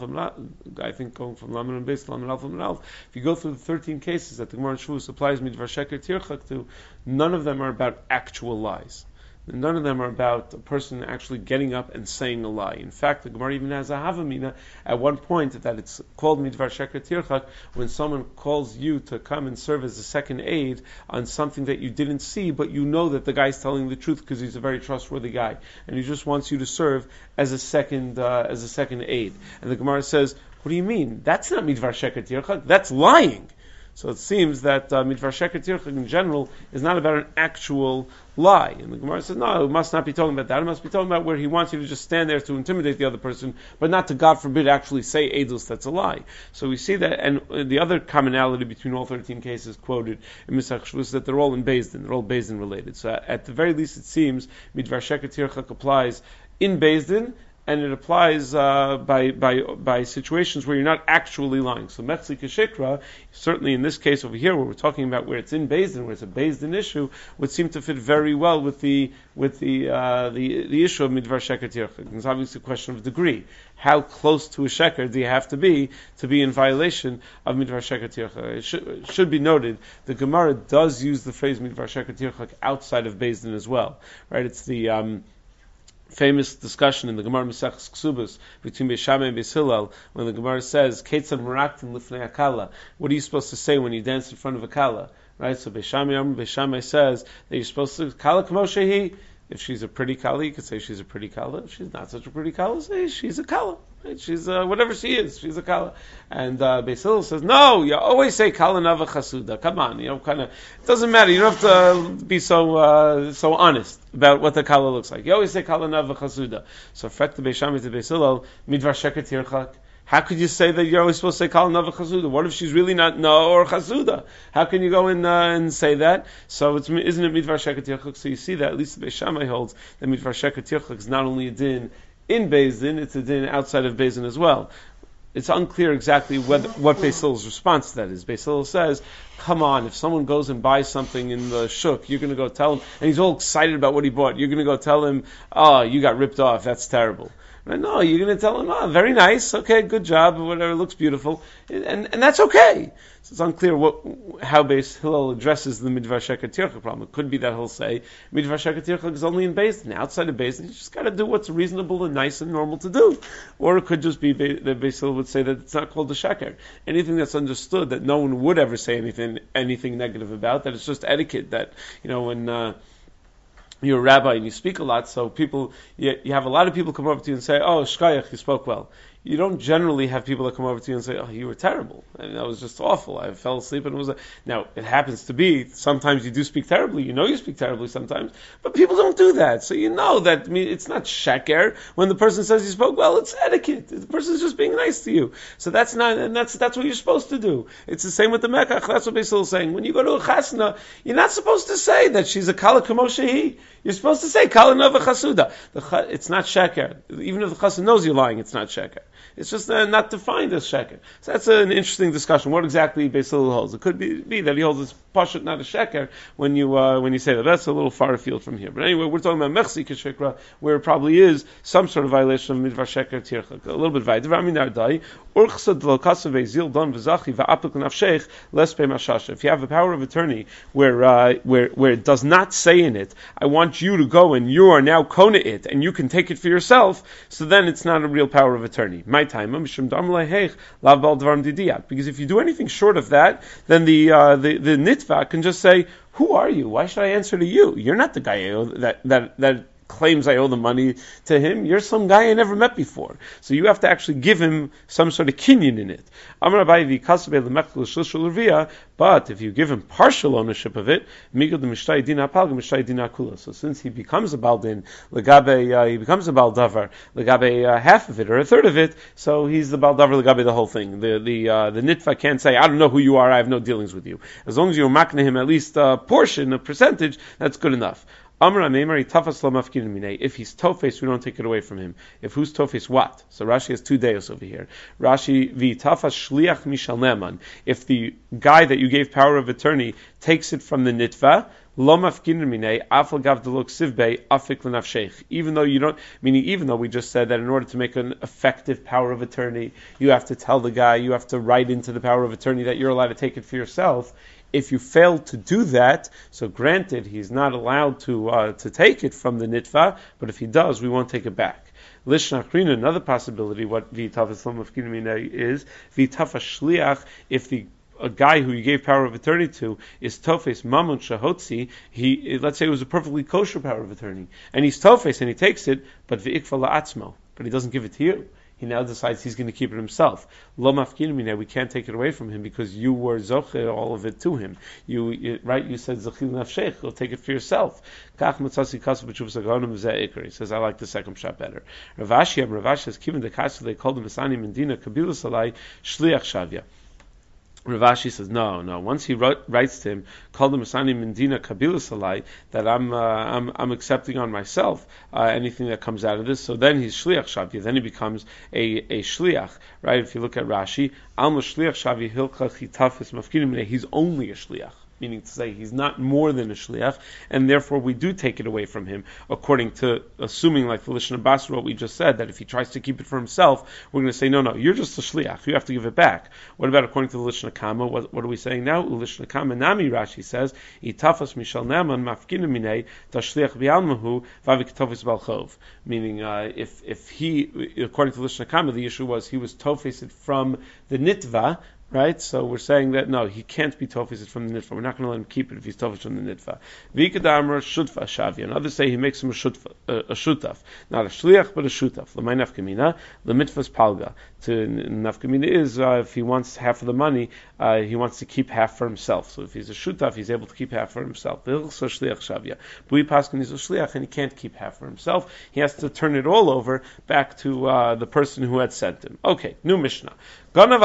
I think going from Lamed and Beis, Lamed Aleph, Lamed Aleph, if you go through the thirteen cases that the Gemara in Shvuos applies midvar sheker tirchak to, none of them are about actual lies. None of them are about a person actually getting up and saying a lie. In fact, the Gemara even has a havamina at one point that it's called midvar sheker tirchak when someone calls you to come and serve as a second aid on something that you didn't see, but you know that the guy's telling the truth because he's a very trustworthy guy, and he just wants you to serve as a second uh, as a second aid. And the Gemara says, "What do you mean? That's not midvar sheker tirchak. That's lying." So it seems that uh, midvar sheker tirchak in general is not about an actual lie. And the Gemara says, no, it must not be talking about that. It must be talking about where he wants you to just stand there to intimidate the other person, but not to, God forbid, actually say edus that's a lie. So we see that, and the other commonality between all thirteen cases quoted in Masechah Shvuos is that they're all in Beis Din. They're all Beis Din related. So at the very least, it seems midvar sheker tirchak applies in Beis Din, and it applies uh, by by by situations where you're not actually lying. So mechzik shikra, certainly in this case over here, where we're talking about where it's in Beis Din, where it's a Beis Din issue, would seem to fit very well with the with the uh, the the issue of midvar sheker tirchak. It's obviously a question of degree. How close to a sheker do you have to be to be in violation of midvar sheker tirchak? It should, it should be noted the Gemara does use the phrase midvar sheker tirchak outside of Beis Din as well. Right? It's the um, famous discussion in the Gemara Maseches Ksubos between Beis Shammai and Beis Hillel when the Gemara says, Ketzad Meraktin Lifnei Akala. What are you supposed to say when you dance in front of a Kala? Right? So Beis Shammai, Beis Shammai says that you're supposed to Kala Kamo Shehi. If she's a pretty Kala, you could say she's a pretty Kala. If she's not such a pretty Kala, say she's a Kala. Right? She's uh, whatever she is, she's a Kala. And uh, Beis Hillel says, no, you always say Kala Nava Chasuda. Come on, you know, kind of. It doesn't matter. You don't have to uh, be so uh, so honest about what the Kala looks like. You always say Kala Nava Chasuda. So, Frek the Beis Shammai to Beis Hillel, Midvar sheker tirchak. How could you say that you're always supposed to say Kala Nava Chasuda? What if she's really not No or Chasuda? How can you go in uh, and say that? So it's, isn't it Midvar sheker tirchak? So you see that at least the Beis Shammai holds that Midvar sheker tirchak is not only a din in Beis Din, it's a din outside of Beis Din as well. It's unclear exactly whether, what Beis Hillel's response to that is. Beis Hillel says, come on, if someone goes and buys something in the shuk, you're going to go tell him, and he's all excited about what he bought, you're going to go tell him, oh, you got ripped off, that's terrible. Right? No, you're going to tell him, oh, very nice, okay, good job, whatever, it looks beautiful, and and that's okay. So it's unclear what, how Beis Hillel addresses the midvar sheker tirchak problem. It could be that he'll say midvar sheker tirchak is only in Beis Din. Outside of Beis Din, you just got to do what's reasonable and nice and normal to do. Or it could just be that Beis Hillel would say that it's not called a sheker. Anything that's understood that no one would ever say anything anything negative about, that it's just etiquette. That you know when. Uh, You're a rabbi and you speak a lot, so people, you, you have a lot of people come over to you and say, oh, shkayach, you spoke well. You don't generally have people that come over to you and say, oh, you were terrible. I mean, that was just awful. I fell asleep and it was a... Now, it happens to be, sometimes you do speak terribly. You know you speak terribly sometimes. But people don't do that. So you know that I mean, it's not sheker. When the person says you spoke well, it's etiquette. The person's just being nice to you. So that's not, and that's that's what you're supposed to do. It's the same with the mekach. That's what Beis Hillel is saying. When you go to a chasna, you're not supposed to say that she's a kala kamo shehi. You're supposed to say kala nava chasuda. It's not sheker. Even if the chasna knows you're lying, it's not sheker. It's just uh, not defined as sheker. So that's an interesting discussion. What exactly Beis Hillel holds? It could be, be that he holds it's pashut, not a sheker, when you uh, when you say that. That's a little far afield from here. But anyway, we're talking about mechsi keshikra, where it probably is some sort of violation of midvar sheker tirchak. A little bit vayd. If you have a power of attorney where uh, where where it does not say in it, I want you to go and you are now kona it and you can take it for yourself, so then it's not a real power of attorney. My time, because if you do anything short of that, then the uh, the the nitva can just say, "Who are you? Why should I answer to you? You're not the guy that that that." claims I owe the money to him. You're some guy I never met before. So you have to actually give him some sort of kinyan in it. But if you give him partial ownership of it, so since he becomes a baldin, legabe, uh, he becomes a baldavar, legabe uh, half of it or a third of it, so he's the baldavar legabe the whole thing. The the uh, the nitva can't say, I don't know who you are, I have no dealings with you. As long as you're makna him at least a portion, a percentage, that's good enough. If he's tofes, we don't take it away from him. If who's tofes, what? So Rashi has two deos over here. Rashi vi tafas shliach mishal neman. If the guy that you gave power of attorney takes it from the nitva, lo mafkin minei afal gav delok sivbei afik l'nafsheich. Even though you don't, meaning even though we just said that in order to make an effective power of attorney, you have to tell the guy, you have to write into the power of attorney that you're allowed to take it for yourself. If you fail to do that, so granted, he's not allowed to uh, to take it from the nitva, but if he does, we won't take it back. Lishnachrina, another possibility, what v'tafas lom of kinamina is, v'tafas shliach, if the a guy who you gave power of attorney to is tofes mamun shahotzi, he, let's say it was a perfectly kosher power of attorney, and he's tofes and he takes it, but v'ikfa la'atzmo, but he doesn't give it to you. He now decides he's going to keep it himself. Lo mafkin, we can't take it away from him because you were zocher all of it to him. You, you right? You said zechil nafshech. You'll take it for yourself. Kach matzasi kasu b'tshuvas hagaonim v'zeh ikar. He says, I like the second shot better. Ravashi, Ravashi has given the kasu they called him Asani Mendina Kabilas Alai Shliach Shavya. Ravashi says, no, no. Once he wrote, writes to him, called him Asani Mendina Kabila Salai, that I'm, uh, I'm, I'm accepting on myself uh, anything that comes out of this. So then he's Shliach Shavya. Then he becomes a, a Shliach, right? If you look at Rashi, Alma Shliach Shavya Hilcha Chitafis Mafkinim. He's only a Shliach. Meaning to say he's not more than a shliach, and therefore we do take it away from him, according to, assuming like the Lishna Basra, what we just said, that if he tries to keep it for himself, we're going to say, no, no, you're just a shliach, you have to give it back. What about according to the Lishna Kama? What, what are we saying now? Lishna Kama Nami, Rashi says, Itafas Mishal Naman Mafkina Minei Tashliach Bialmahu Vavik Tofis Balchov. Meaning, uh, if if he, according to Lishna Kama, the issue was he was tofes from the nitva. Right, so we're saying that no, he can't be tofes from the nitva. We're not going to let him keep it if he's tofes from the nitva. V'ikadamar shutfa shavya. And others say he makes him a shutfa, uh, a shutaf, not a shliach but a shutaf. L'may nafkamina, l'mitfas palga. To nafkamina is uh, if he wants half of the money, uh, he wants to keep half for himself. So if he's a shutaf, he's able to keep half for himself. So shliach shavya. Bui paskin is a shliach and he can't keep half for himself. He has to turn it all over back to uh, the person who had sent him. Okay, new Mishnah. Let's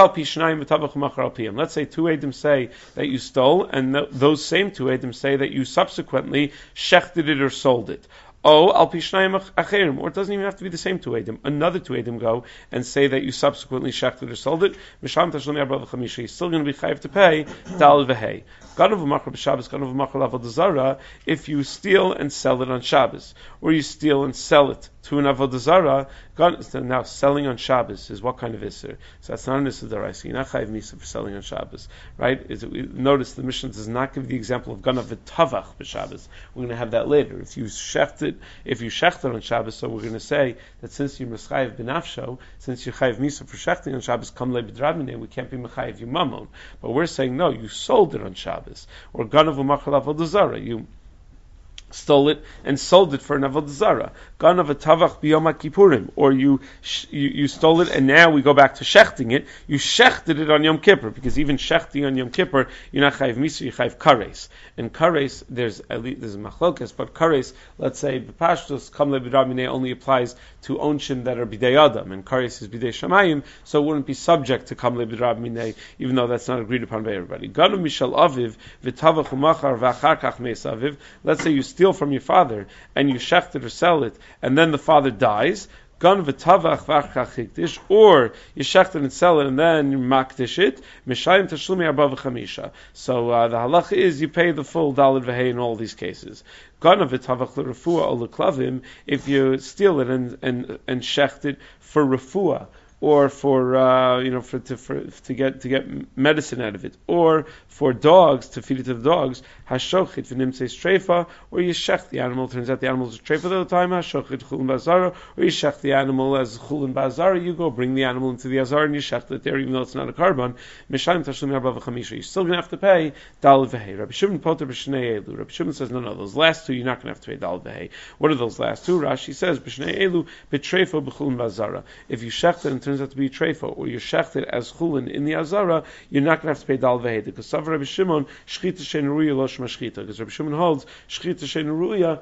say two Edom say that you stole, and th- those same two Edom say that you subsequently shechted it or sold it. Oh, al pishnayim acherim, or it doesn't even have to be the same two Edom. Another two Edom go and say that you subsequently shechted or sold it. Misham tashlumi arba v'chamisha. You're still going to be chayiv to pay dal v'hei. Ganav v'machar b'Shabbos, ganav v'machar l'avodah zarah. If you steal and sell it on Shabbos, or you steal and sell it to an avodah zarah, now selling on Shabbos is what kind of isser? So that's not an isser daraisa. You're not chayiv misa for selling on Shabbos, right? Is it, notice the Mishnah does not give the example of ganav v'tavach b'Shabbos. We're going to have that later. If you shechted, if you shechted on Shabbos, so we're going to say that since you're mischayiv b'nafsho, since you're chayiv misa for shechting on Shabbos, come le b'drabinei, we can't be mechayiv you mamon. But we're saying no, you sold it on Shabbos, or ganav v'machal avodah zarah, you stole it and sold it for an avodah zarah. Ganav v'tavach b'yom kippurim, or you, sh- you you stole it and now we go back to shechting it. You shechted it on Yom Kippur, because even shechting on Yom Kippur, you're not chayiv misa, you chayiv kares. And kares, there's at least there's machlokas, but kares, let's say b'pashtus kam le'b'drabinei only applies to onshim that are b'dei adam, and kares is b'dei shamayim, so it wouldn't be subject to kam le'b'drabinei, even though that's not agreed upon by everybody. Ganav mishal aviv v'tavach u'machar v'achar kach meis aviv. Let's say you steal from your father and you shecht it or sell it, and then the father dies. Gan v'tavach v'achachikdish, or you shecht it and sell it and then you makdish it, mishayim tashlumi arba v'chamisha. So uh, the halacha is you pay the full daled v'hei in all these cases. Gan v'tavach l'refua or l'klavim, if you steal it and and and shecht it for refua, or for uh, you know for to for to get to get medicine out of it, or for dogs to feed it to the dogs, hashochit v'nimtzei streifa, or you shech the animal. Turns out the animal is a streifa all the time. Hashochit chulin bazara, or you shech the animal as chulin bazara. You go bring the animal into the azar and you shech it there, even though it's not a carbon. Mishayim tashlumi arba v'chamisha. You're still going to have to pay dal v'hei. Rabbi Shimon poter b'shnei elu. Rabbi Shimon says no, no, those last two you're not going to have to pay dal v'hei. What are those last two? Rashi says b'shnei elu b'treifa b'chulin bazara. If you shech it and turns out to be treifa, or you shech it as chulin in the azara, you're not going to have to pay dal v'hei. Because Rabbi Shimon, shchita shein ruya lo shma shchita. Because Rabbi Shimon holds shchita shein ruya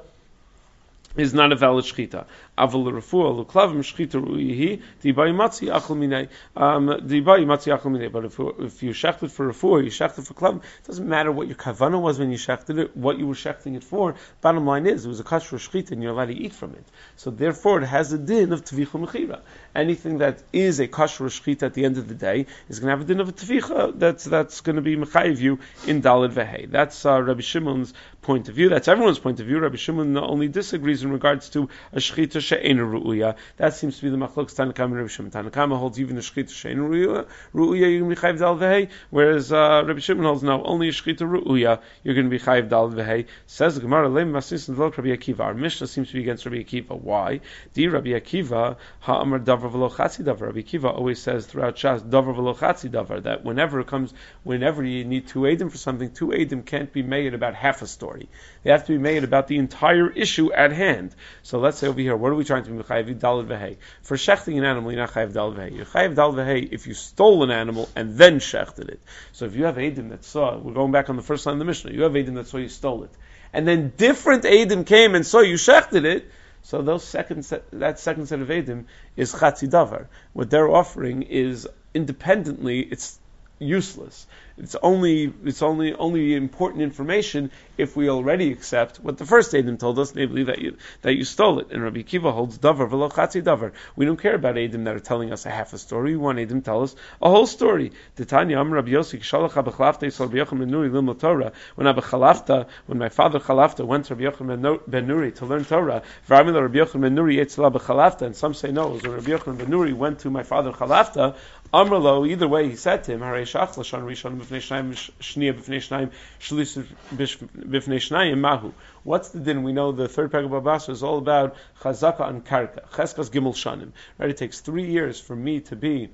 is not a valid shchita. Aval l'refuah l'klavim shchita ruihi dibai matzi achol minei. Dibai matzi achol minei. But if, if you shechted for refuah, you shechted for klavim, it doesn't matter what your kavanah was when you shechted it, what you were shechting it for. Bottom line is, it was a kasher shchita and you're allowed to eat from it. So therefore, it has a din of tvicha mechira. Anything that is a kasher shchita at the end of the day is going to have a din of a tvicha that's that's going to be mechayiv you in daled v'hei. That's uh, Rabbi Shimon's point of view. That's everyone's point of view. Rabbi Shimon only disagrees in regards to a shchita she'ena ru'uya. That seems to be the machlokes Tanakama and Rabbi Shimon. Tanakama holds even a shchita she'ena ru'uya, ru'uya you're going to be chayiv daled v'hei, whereas uh, Rabbi Shimon holds no, only a shchita ru'uya you're going to be chayiv daled v'hei. Says the Gemara, leim masis and Rabbi Akiva. Our Mishnah seems to be against Rabbi Akiva. Why? Di Rabbi Akiva ha'amar davar v'lo chatzi davar. Rabbi Akiva always says throughout Shas davar v'lo chatzi davar, that whenever it comes, whenever you need two edim for something, two edim can't be made about half a story. They have to be made about the entire issue at hand. So let's say over here, what are we trying to be chayiv daled v'hei? For shechting an animal, you're not chayiv daled v'hei. You're chayiv daled v'hei if you stole an animal and then shechted it. So if you have edim that saw, we're going back on the first line of the Mishnah, you have edim that saw you stole it, and then different edim came and saw you shechted it. So those second set, that second set of edim is chatzi davar. What they're offering is independently, it's useless. It's only it's only only important information if we already accept what the first Eidim told us, namely that you that you stole it. And Rabbi Akiva holds davar v'lo chatzi davar. We don't care about Eidim that are telling us a half a story. We want Eidim tell us a whole story. Titania Am Rabbi Yossi Shalach Abachalafta Yisrael Rabbi Yochanan ben Nuri Lim Torah. When Abachalafta, when my father Chalafta went to Rabbi Yochanan ben Nuri to learn Torah, V'amila Rabbi Yochanan ben Nuri Yitzla Abachalafta, and some say no, it was when Rabbi Yochanan ben Nuri went to my father Chalafta. Amrlo, either way, he said to him, Harei Shach Lashon Rishon B'fnei Shnayim Shniya B'fnei Shnayim Shlish B'fnei Shnayim Mahu. What's the din? We know the third Perek Babasa is all about Chazaka and Karka. Cheskas Gimel Shanim. Right? It takes three years for me to be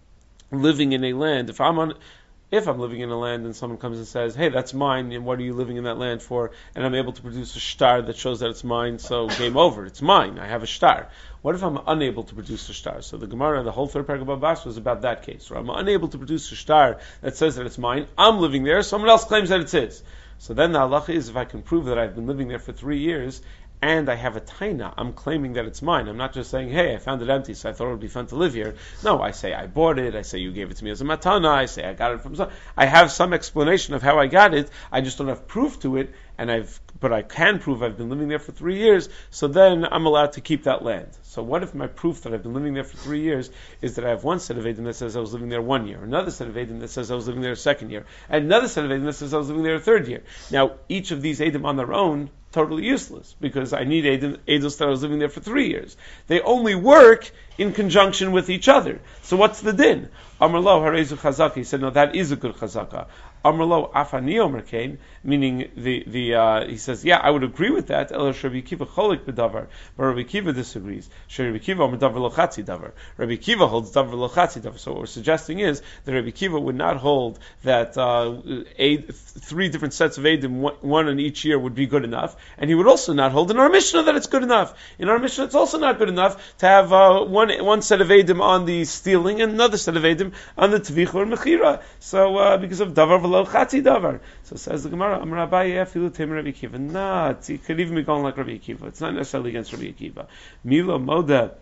living in a land. If I'm on, if I'm living in a land and someone comes and says, hey, that's mine, and what are you living in that land for? And I'm able to produce a shtar that shows that it's mine, so game over. It's mine. I have a shtar. What if I'm unable to produce a shtar? So the Gemara, the whole third Perek Babas was about that case. Where I'm unable to produce a shtar that says that it's mine. I'm living there. Someone else claims that it's his. So then the halacha is, if I can prove that I've been living there for three years, and I have a taina, I'm claiming that it's mine. I'm not just saying, hey, I found it empty, so I thought it would be fun to live here. No, I say I bought it, I say you gave it to me as a matana, I say I got it from some... I have some explanation of how I got it, I just don't have proof to it, and I've, but I can prove I've been living there for three years, so then I'm allowed to keep that land. So what if my proof that I've been living there for three years is that I have one set of Eidim that says I was living there one year, another set of Eidim that says I was living there a second year, and another set of Eidim that says I was living there a third year. Now, each of these Eidim on their own, totally useless, because I need Eidim, Eidos that I was living there for three years. They only work in conjunction with each other. So what's the din? Amar lo harezu chazaka. He said, no, that is a good chazaka. Amar lo afani omer kain, meaning the the uh, he says, yeah, I would agree with that. El Rabbi Akiva cholik b'davar, but Rabbi Akiva disagrees. Rabbi Akiva omer davar lo chatzi davar. Rabbi Akiva holds davar lo chatzi davar. So what we're suggesting is that Rabbi Akiva would not hold that uh, eight, three different sets of Eidim, one in each year, would be good enough, and he would also not hold in our Mishnah that it's good enough. In our Mishnah, it's also not good enough to have uh, one one set of Eidim on the stealing and another set of Eidim on the Tvicha or Mechira. So uh, because of davar v'lo chatzi davar. So says the Gemara, Amar Abaye afilu temer Rabbi Akiva. Nah, it could even be going like Rabbi Akiva. It's not necessarily against Rabbi Akiva. Milo moda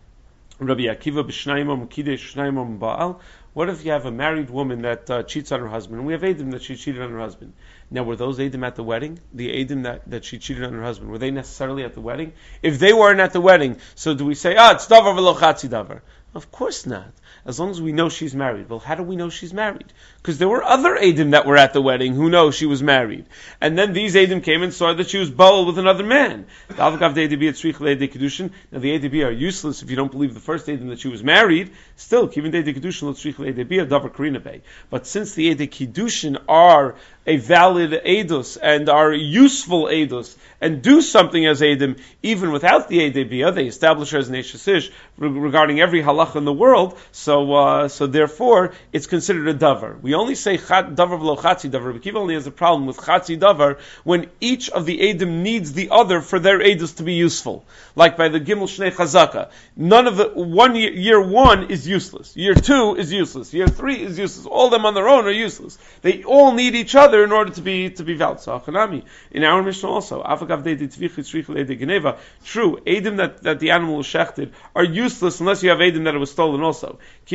Rabbi Akiva b'shnayim kidesh shnayim baal. What if you have a married woman that uh, cheats on her husband, and we have Eidim that she cheated on her husband? Now, were those Eidim at the wedding? The Eidim that, that she cheated on her husband, were they necessarily at the wedding? If they weren't at the wedding, so do we say, ah, it's davar v'lo chatzi davar? Of course not. As long as we know she's married. Well, how do we know she's married? Because there were other Eidim that were at the wedding who know she was married. And then these Eidim came and saw that she was bowled with another man. Now the Eidim are useless if you don't believe the first Eidim that she was married. Still, but since the Eidim Kiddushin are a valid Eidos and are useful Eidos and do something as Eidim, even without the Eidim Bia, they establish her as an Eishasish regarding every halacha in the world, so uh, so therefore it's considered a davar. We only say chat, davar v'lo chatzi davar. But Kiva only has a problem with chatzi davar when each of the Eidim needs the other for their Eidos to be useful. Like by the Gimel Shnei Chazaka. None of the, one year, year one is useless. Year two is useless. Year three is useless. All of them on their own are useless. They all need each other in order to be to be valid. So Achanami, in our Mishnah also, true, Eidim that, that the animal was shechted are useless unless you have Eidim that it was stolen also. But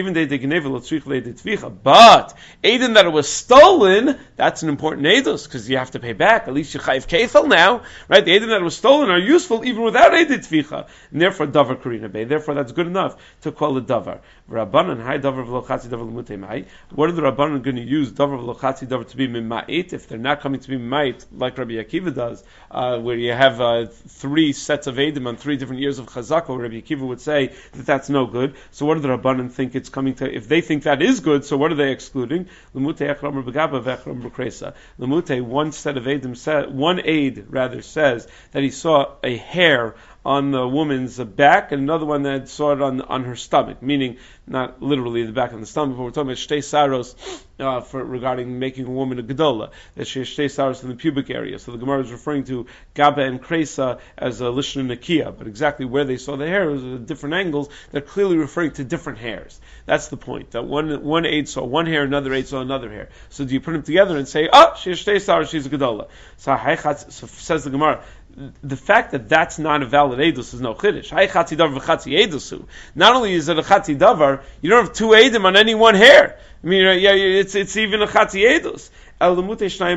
Eidim that it was stolen, that's an important Eidos, because you have to pay back. At least you chayiv kefil now, right? The Eidim that was stolen are useful even without Eidim tvicha, and therefore davar karina bay. Therefore, that's good enough to call it davar. Rabbanan hay davar v'lo chatzi davar l'mutei mai. What are the Rabbanan going to use davar v'lo chatzi davar to be mimait if they're not coming to be mimait like Rabbi Akiva does, uh, where you have uh, three sets of Eidim on three different years of chazaka? Where Rabbi Akiva would say that that's no good. So what do the Rabbanan think it's coming to? If they think that is good, so what are they excluding? L'mutei echram b'gaba v'echram b'kresa. L'mutei, one set of Eidim said, one aid rather says that he saw a hair on the woman's back, and another one that saw it on on her stomach, meaning not literally the back of the stomach, but we're talking about shtei saros uh, for regarding making a woman a gedola, that she has shtei saros in the pubic area. So the Gemara is referring to gaba and kresa as a lishna nakia, but exactly where they saw the hair was at different angles. They're clearly referring to different hairs. That's the point. That one one aid saw one hair, another aid saw another hair. So do you put them together and say, oh, she has shtei saros, she's a gedola? So, so says the Gemara, the fact that that's not a valid edus is no chiddush. Hay chatzi davar v'chatzi edusu. Not only is it a chatzi davar, you don't have two edim on any one hair. I mean, yeah, it's it's even a chatzi edus. No, no.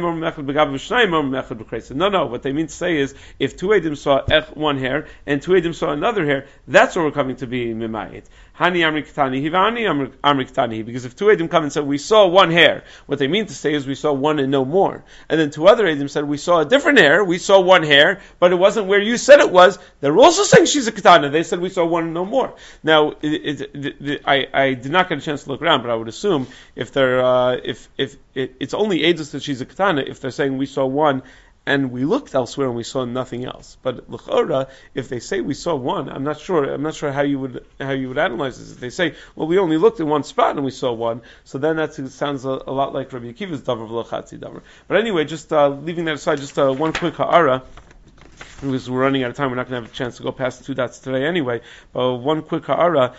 What they mean to say is, if two edim saw one hair and two edim saw another hair, that's what we're coming to be mimayit. Hani amriktani hivani amriktani. Because if two edim come and say we saw one hair, what they mean to say is we saw one and no more. And then two other edim said we saw a different hair, we saw one hair, but it wasn't where you said it was. They're also saying she's a katana. They said we saw one and no more. Now, it, it, it, I, I did not get a chance to look around, but I would assume if they're uh, if if it, it's only edus that she's a katana if they're saying we saw one and we looked elsewhere and we saw nothing else. But l'chora, if they say we saw one, I'm not sure. I'm not sure how you would how you would analyze this. If they say, well, we only looked in one spot and we saw one, so then that sounds a, a lot like Rabbi Akiva's davar v'lo chatzi davar. But anyway, just uh, leaving that aside, just uh, one quick ha'ara. Because we're running out of time, we're not going to have a chance to go past two dots today anyway. But one quick ha'ara,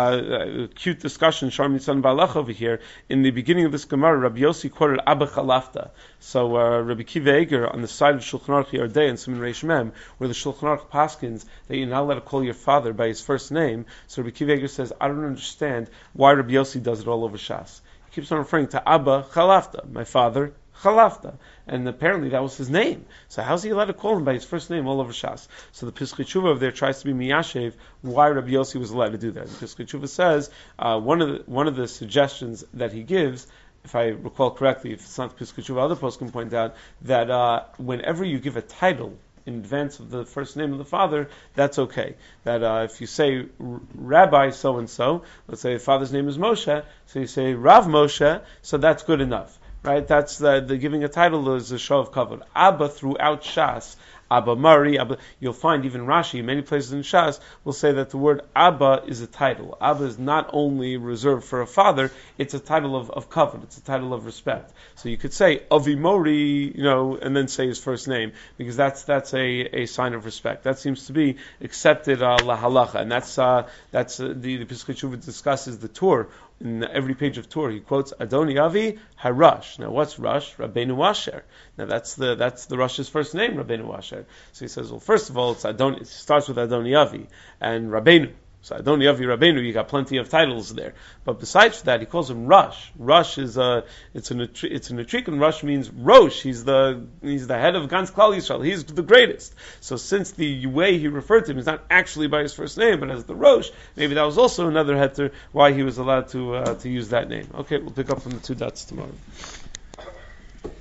uh, cute discussion, Sharmi Tzan Balach over here. In the beginning of this Gemara, Rabbi Yossi quoted Abba Chalafta. So uh, Rabbi Kiva Eger on the side of Shulchan Aruch Yardei and Siman Reish Mem, where the Shulchan Aruch paskins that you're not allowed to call your father by his first name. So Rabbi Kiva Eger says, I don't understand why Rabbi Yossi does it all over Shas. He keeps on referring to Abba Chalafta, my father Chalafta, and apparently that was his name. So how's he allowed to call him by his first name all over Shas? So the Pischei Tshuva over there tries to be miyashev why Rabbi Yossi was allowed to do that. The Pischei Tshuva says uh, one of the one of the suggestions that he gives, if I recall correctly, if it's not the Pischei Tshuva, other posts can point out that uh, whenever you give a title in advance of the first name of the father, that's okay. That uh, if you say Rabbi so and so, let's say the father's name is Moshe, so you say Rav Moshe, so that's good enough. Right, that's the, the giving a title is a show of kavod. Abba throughout Shas, Abba Mari, Abba, you'll find even Rashi, many places in Shas, will say that the word Abba is a title. Abba is not only reserved for a father, it's a title of, of kavod, it's a title of respect. So you could say Avi Mori, you know, and then say his first name, because that's that's a, a sign of respect. That seems to be accepted uh, la halacha, and that's uh, that's uh, the the Pischei Tshuva discusses the Torah. In every page of Torah, he quotes Adoni Avi Harash. Now, what's Rush? Rabbeinu Asher. Now, that's the that's the Rush's first name, Rabbeinu Asher. So he says, well, first of all, it's Adoni. It starts with Adoni Avi and Rabbeinu. So Adoni Avi Rabbeinu, you got plenty of titles there. But besides that, he calls him Rosh. Rosh is a, it's an, it's an Etrikan. Rosh means Rosh. He's the, he's the head of Gans Klal Yisrael. He's the greatest. So since the way he referred to him is not actually by his first name, but as the Rosh, maybe that was also another heter why he was allowed to, uh, to use that name. Okay, we'll pick up from the two dots tomorrow.